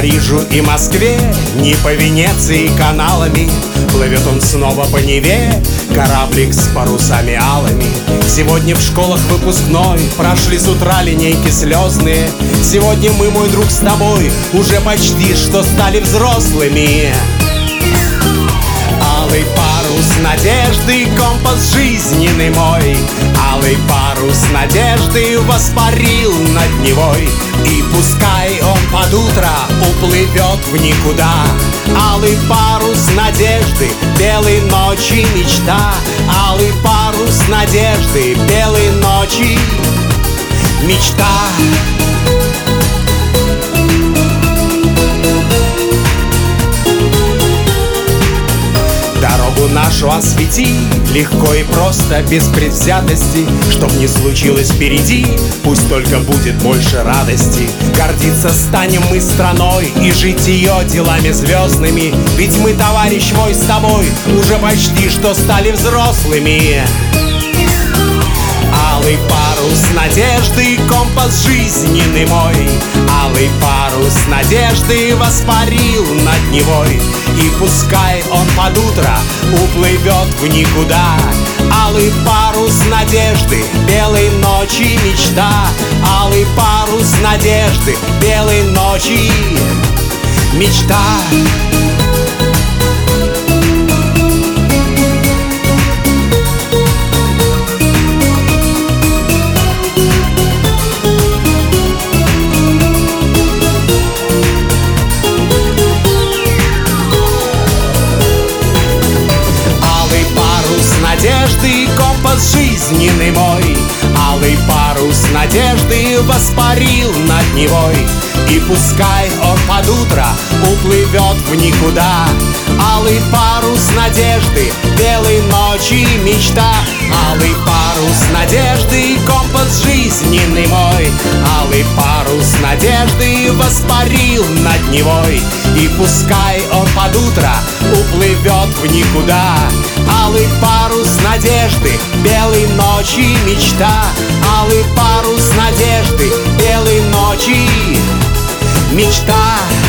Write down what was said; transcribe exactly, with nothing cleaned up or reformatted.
Парижу и Москве, ни по Венеции каналами. Плывет он снова по Неве, кораблик с парусами алыми. Сегодня в школах выпускной прошли с утра линейки слезные. Сегодня мы, мой друг, с тобой уже почти что стали взрослыми. Алый парус надежды, компас жизненный мой. Алый парус надежды воспарил над Невой. И пускай он под утро уплывет в никуда. Алый парус надежды, белой ночи мечта. Алый парус надежды, белой ночи мечта. Дорогу нашу освети легко и просто, без предвзятости. Чтоб не случилось впереди, пусть только будет больше радости. Гордиться станем мы страной и жить ее делами звездными. Ведь мы, товарищ мой, с тобой уже почти что стали взрослыми. Алый парус надежды, компас жизненный мой. Алый парус надежды воспарил над Невой. И пускай он под утро уплывет в никуда. Алый парус надежды, белой ночи мечта. Алый парус надежды, белой ночи мечта. Надежды, компас жизненный мой. Алый парус надежды воспарил над Невой. И пускай он под утро уплывет в никуда. Алый парус надежды, белой ночи мечта. Алый парус надежды, компас жизненный мой. Алый парус надежды воспарил над Невой. И пускай он под утро уплывет в никуда. Алый парус надежды, белой ночи мечта. Алый парус надежды, белой ночи мечта.